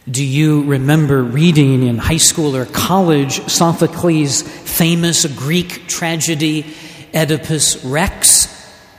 Do you remember reading in high school or college Sophocles' famous Greek tragedy, Oedipus Rex?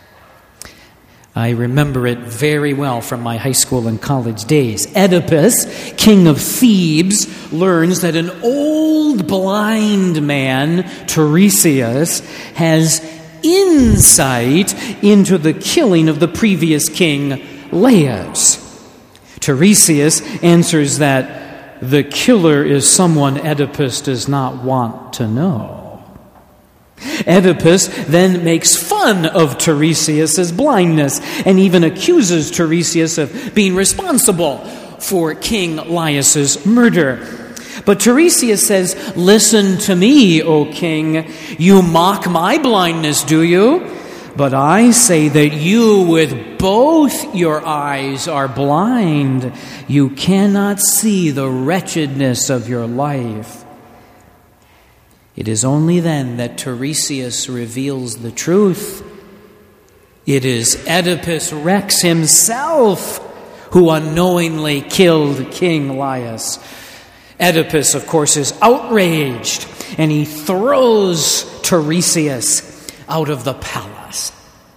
I remember it very well from my high school and college days. Oedipus, king of Thebes, learns that an old blind man, Tiresias, has insight into the killing of the previous king, Laius. Tiresias answers that the killer is someone Oedipus does not want to know. Oedipus then makes fun of Tiresias' blindness and even accuses Tiresias of being responsible for King Laius' murder. But Tiresias says, "Listen to me, O king. You mock my blindness, do you? But I say that you with both your eyes are blind. You cannot see the wretchedness of your life." It is only then that Tiresias reveals the truth. It is Oedipus Rex himself who unknowingly killed King Laius. Oedipus, of course, is outraged, and he throws Tiresias out of the palace.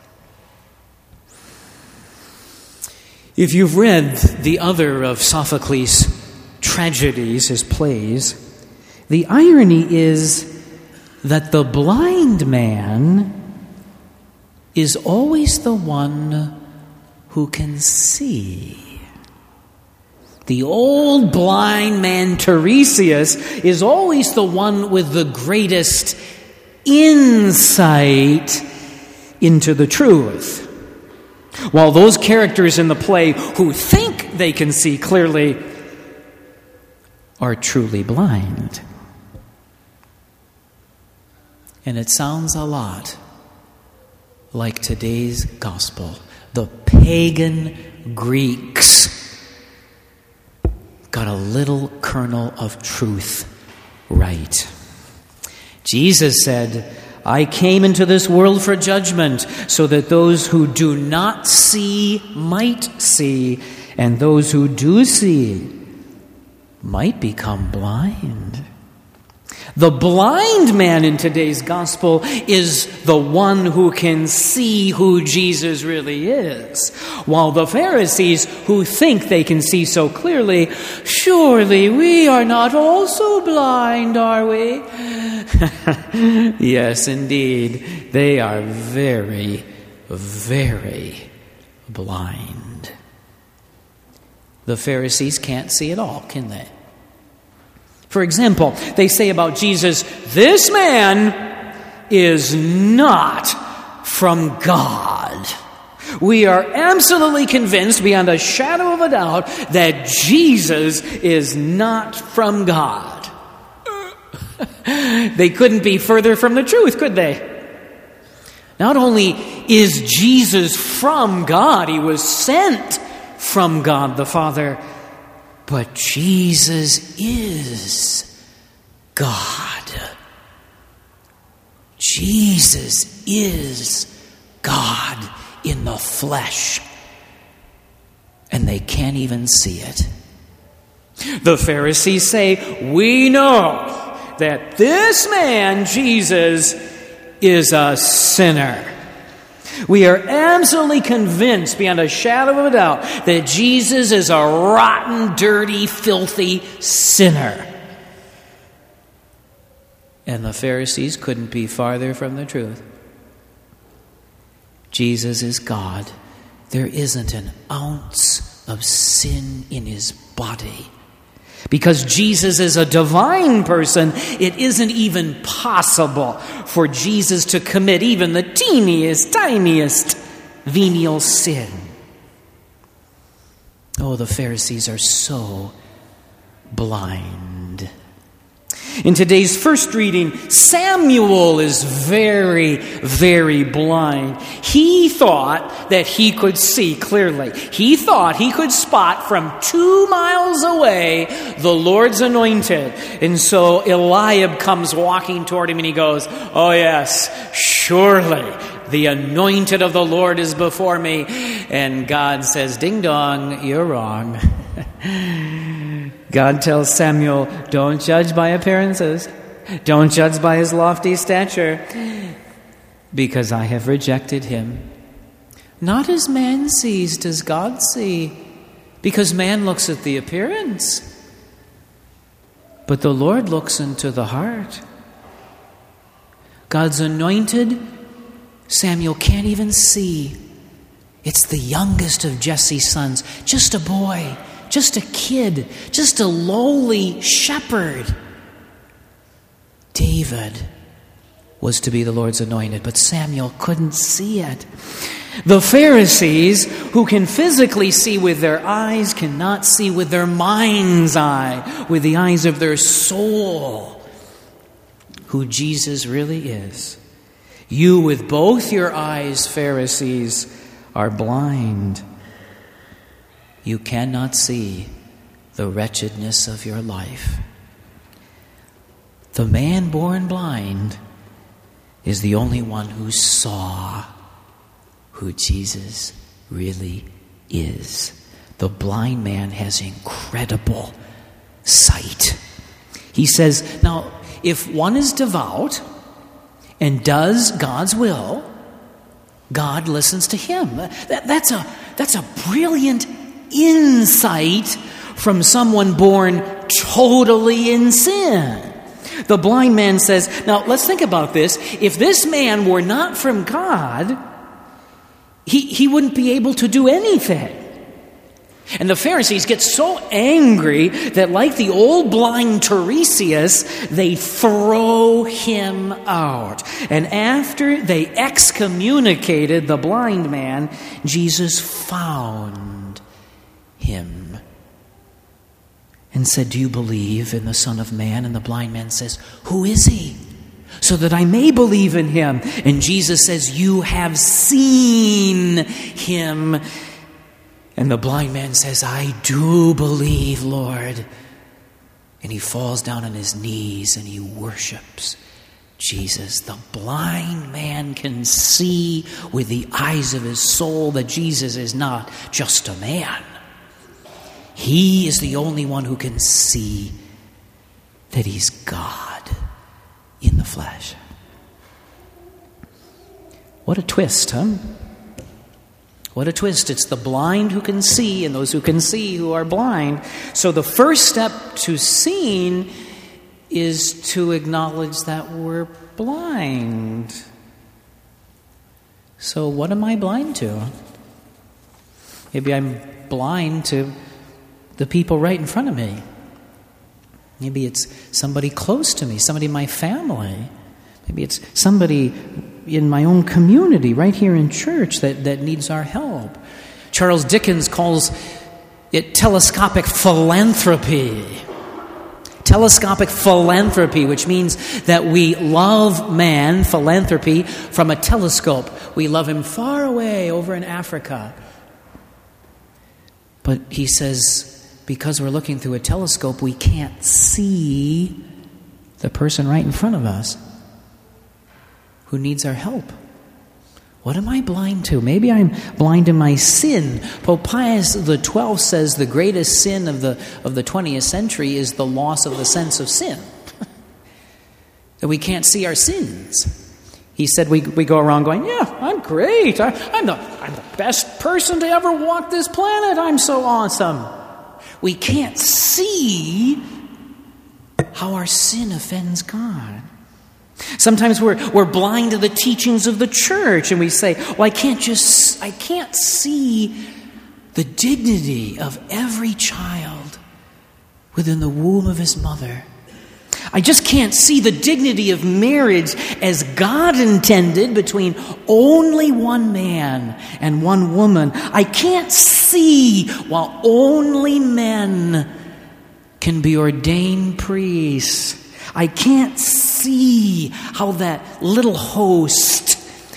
If you've read the other of Sophocles' tragedies, his plays, the irony is that the blind man is always the one who can see. The old blind man Tiresias is always the one with the greatest insight into the truth, while those characters in the play who think they can see clearly are truly blind. And it sounds a lot like today's gospel. The pagan Greeks got a little kernel of truth right. Jesus said, "I came into this world for judgment, so that those who do not see might see, and those who do see might become blind." The blind man in today's gospel is the one who can see who Jesus really is, while the Pharisees who think they can see so clearly, "Surely we are not also blind, are we?" Yes, indeed, they are very, very blind. The Pharisees can't see at all, can they? For example, they say about Jesus, "This man is not from God." We are absolutely convinced beyond a shadow of a doubt that Jesus is not from God. They couldn't be further from the truth, could they? Not only is Jesus from God, he was sent from God the Father, but Jesus is God. Jesus is God in the flesh. And they can't even see it. The Pharisees say, "We know that this man, Jesus, is a sinner. We are absolutely convinced beyond a shadow of a doubt that Jesus is a rotten, dirty, filthy sinner." And the Pharisees couldn't be farther from the truth. Jesus is God. There isn't an ounce of sin in his body. Because Jesus is a divine person, it isn't even possible for Jesus to commit even the teeniest, tiniest venial sin. Oh, the Pharisees are so blind. In today's first reading, Samuel is very, very blind. He thought that he could see clearly. He thought he could spot from 2 miles away the Lord's anointed. And so Eliab comes walking toward him and he goes, "Oh yes, surely the anointed of the Lord is before me." And God says, "Ding dong, you're wrong." God tells Samuel, don't judge by appearances. Don't judge by his lofty stature, because I have rejected him. Not as man sees does God see, because man looks at the appearance. But the Lord looks into the heart. God's anointed, Samuel can't even see. It's the youngest of Jesse's sons, just a boy, just a kid, just a lowly shepherd. David was to be the Lord's anointed, but Samuel couldn't see it. The Pharisees, who can physically see with their eyes, cannot see with their mind's eye, with the eyes of their soul, who Jesus really is. You, with both your eyes, Pharisees, are blind. You cannot see the wretchedness of your life. The man born blind is the only one who saw who Jesus really is. The blind man has incredible sight. He says, now, if one is devout and does God's will, God listens to him. That's a brilliant insight from someone born totally in sin. The blind man says, now let's think about this. If this man were not from God, he wouldn't be able to do anything. And the Pharisees get so angry that, like the old blind Tiresias, they throw him out. And after they excommunicated the blind man, Jesus found him and said, do you believe in the Son of Man? And the blind man says, who is he? So that I may believe in him. And Jesus says, you have seen him. And the blind man says, I do believe, Lord. And he falls down on his knees and he worships Jesus. The blind man can see with the eyes of his soul that Jesus is not just a man. He is the only one who can see that he's God in the flesh. What a twist, huh? What a twist. It's the blind who can see and those who can see who are blind. So the first step to seeing is to acknowledge that we're blind. So what am I blind to? Maybe I'm blind to the people right in front of me. Maybe it's somebody close to me, somebody in my family. Maybe it's somebody in my own community, right here in church, that needs our help. Charles Dickens calls it telescopic philanthropy. Telescopic philanthropy, which means that we love man, philanthropy, from a telescope. We love him far away over in Africa. But he says, because we're looking through a telescope, we can't see the person right in front of us who needs our help. What am I blind to? Maybe I'm blind to my sin. Pope Pius XII says the greatest sin of the 20th century is the loss of the sense of sin. That we can't see our sins. He said we go around going, yeah, I'm great. I'm the best person to ever walk this planet. I'm so awesome. We can't see how our sin offends God. Sometimes we're blind to the teachings of the church, and we say, well, I can't see the dignity of every child within the womb of his mother. I just can't see the dignity of marriage as God intended between only one man and one woman. I can't see while only men can be ordained priests. I can't see how that little host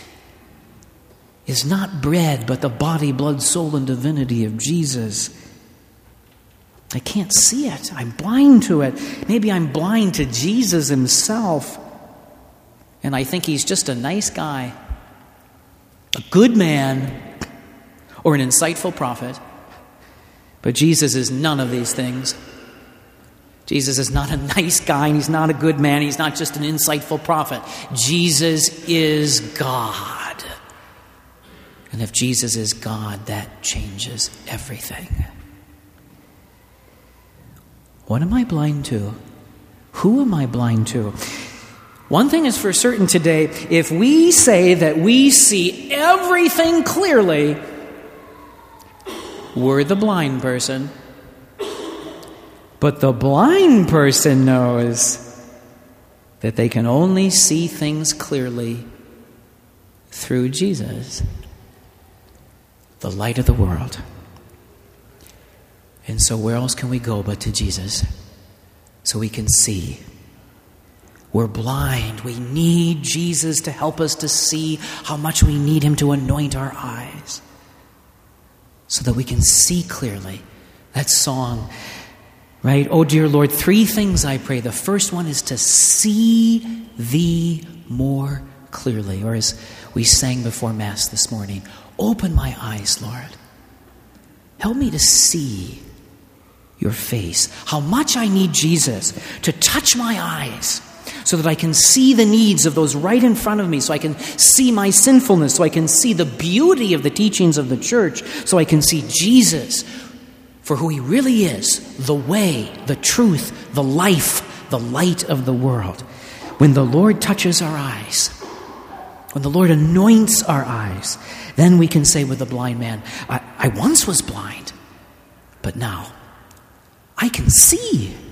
is not bread, but the body, blood, soul, and divinity of Jesus. I can't see it. I'm blind to it. Maybe I'm blind to Jesus himself. And I think he's just a nice guy, a good man, or an insightful prophet. But Jesus is none of these things. Jesus is not a nice guy, and he's not a good man. He's not just an insightful prophet. Jesus is God. And if Jesus is God, that changes everything. What am I blind to? Who am I blind to? One thing is for certain today, if we say that we see everything clearly, we're the blind person. But the blind person knows that they can only see things clearly through Jesus, the light of the world. And so where else can we go but to Jesus so we can see? We're blind. We need Jesus to help us to see how much we need him to anoint our eyes so that we can see clearly. That song, right? Oh, dear Lord, 3 things I pray. The first one is to see thee more clearly. Or as we sang before Mass this morning, open my eyes, Lord. Help me to see your face. How much I need Jesus to touch my eyes so that I can see the needs of those right in front of me, so I can see my sinfulness, so I can see the beauty of the teachings of the church, so I can see Jesus for who he really is, the way, the truth, the life, the light of the world. When the Lord touches our eyes, when the Lord anoints our eyes, then we can say with the blind man, I once was blind, but now I can see.